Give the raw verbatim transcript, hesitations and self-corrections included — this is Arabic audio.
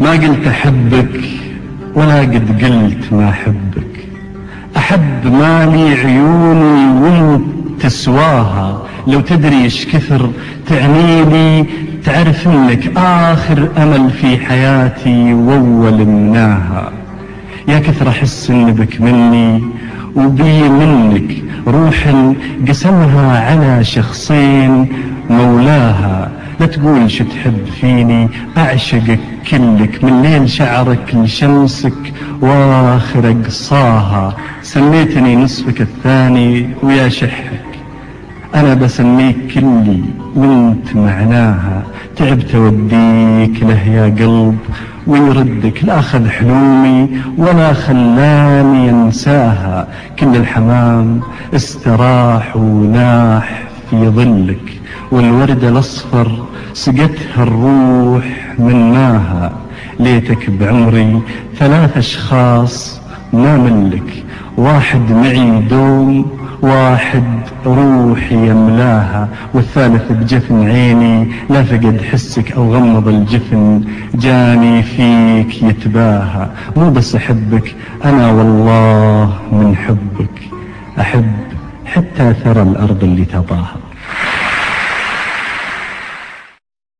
ما قلت أحبك ولا قد قلت ما أحبك، أحب ما لي عيوني وانت تسواها. لو تدري ايش كثر تعني لي، تعرف انك آخر أمل في حياتي وأول مناها. يا كثر أحس إن بك مني وبي منك، روح قسمها على شخصين مولاها. لا تقول شو تحب فيني، أعشقك كلك من ليل شعرك لشمسك واخر أقصاها. سميتني نصفك الثاني ويا شحك أنا بسميك كلي وانت معناها. تعبت أوديك له يا قلب ويردك، لا أخذ حلومي ولا خلاني ينساها. كل الحمام استراح وناح في ظلك، والوردة الأصفر سقتها الروح من ماها. ليتك بعمري ثلاث أشخاص ما ملك، واحد معي دوم، واحد روحي يملاها، والثالث بجفن عيني لا فقد حسك أو غمض الجفن جاني فيك يتباهى. مو بس أحبك أنا والله من حبك، أحب حتى ثرى الأرض اللي تطاها.